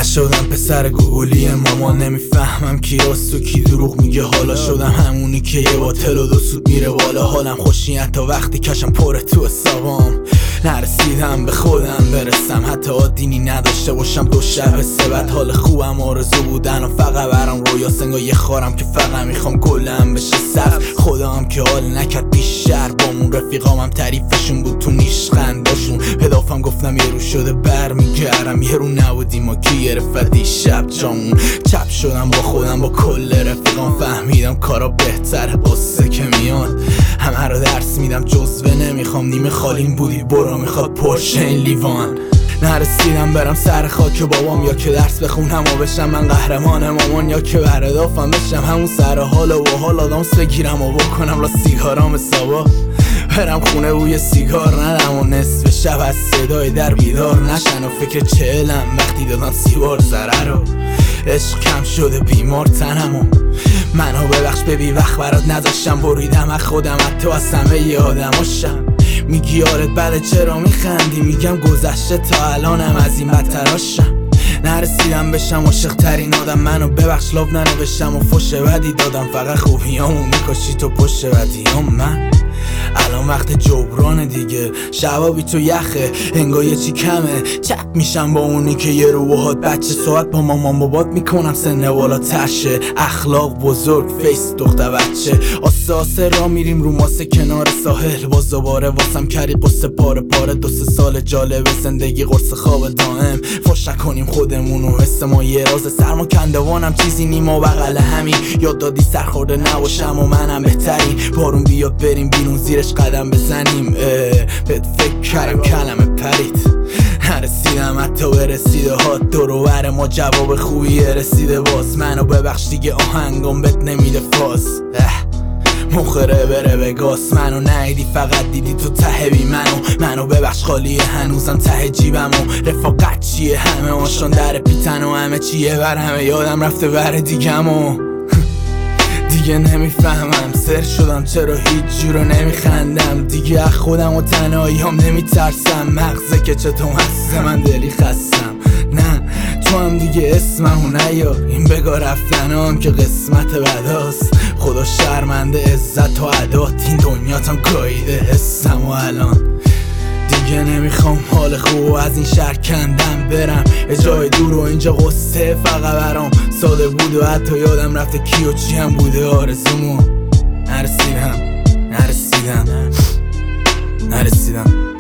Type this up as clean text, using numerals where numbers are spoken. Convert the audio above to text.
نشدم پسر گوگلی مامان، نمیفهمم کی راست و کی دروغ میگه. حالا شدم همونی که یه باطل و دو سود میره بالا. حالم خوشی تا وقتی کشم پره تو حسابام. نرسیدم به خودم برسم، حتی آدینی نداشته باشم. دو شب سه بعد حال خوبم آرزو بودن و فقط برام رویا سنگا یه خارم که فقط میخوام گلم بشه سبز. خودم که حال نکرد بیشتر بامون، رفیقامم تعریفشون بود تو نیش خنداشون. پدافم گفتم یه رو شده برمیگردم، یه رو نبودیم و کی گرفت دیشب جامون. چپ شدم با خودم با کل رفیقام، فهمیدم کارا بهتره قصه که میاد. همه رو درس میدم جزوه نمیخوام، نیمه خالیم بودی برو میخواد پرشه این لیوان. نرسیدم برم سر خاک بابام، یا که درس بخونم و بشم من قهرمان مامان، یا که بردافم بشم همون سر حال و حال آدامس بگیرم و بکنم لا سیگارام سابا. برم خونه بوی سیگار ندم و نصف شب از صدای در بیدار نشن و فکر چهلم وقتی دادن 30 بار ضرر رو. عشق کم شده بیمار تنمو، منو ببخش ببی وقت برات نذاشتم. بریدم از خودم حتی از همه ی آدماشم. میگی یارت بده چرا میخندی، میگم گذشته تا الانم از این بدتراشم. نرسیدم بشم عاشق ترین آدم، منو ببخش لاف ننوشتم و فش بدی دادم. فقط خوبیامو میکشی تو پشت بدیام. من الان وقت جبران دیگه، شبا بی تو یخه انگار یه چی کمه. چپ میشم با اونی که یه رو باهات بچه ساعت با مامان بابات میکنم سنه بالا ترشه. اخلاق بزرگ فیس دختر بچه، آسه آسه را میریم رو ماسه کنار ساحل. باز دوباره واسم کری قصه پاره پاره، 2-3 سال جالب زندگی قرص خواب دائم. فش نکنیم خودمونو حس ما یه راز، سرما کندوانم چیزی نیما بغل همین. یاد دادی سرخورده نباشم و منم بهترین. بارون بیاد بریم بیرون زیرش قدم بزنیم. بهت فکر کردم کلمه پرید، نرسیدم حتی به رسیده ها. دور و بر ما جواب خوبی رسیده باز. منو ببخش دیگه آهنگم بهت نمیده فاز. مخره بره به گاس، منو ندیدی فقط دیدی تو ته بی منو ببخش خالیه هنوزم ته جیبم. و رفاقت چیه همه آشان در پیتن و همه چیه بر همه یادم رفته بر دیگم. و دیگه نمیفهمم سر شدم چرا هیچ جورو نمیخندم. دیگه از خودم و تنهاییام نمیترسم. مغزه که چطور هست من دلی خستم. نه تو هم دیگه اسممو نیار، این بگا رفتنام که قسمت بداست. خدا شرمنده عزت و عدات، این دنیاتم گاییده حسم و الان دیگه نمیخوام حال خوب از این شهر کندم برم یه جای دور و اینجا قصه فقط برام ساده بود و حتی یادم رفته کی و چی هم بوده آرزومو. نرسیدم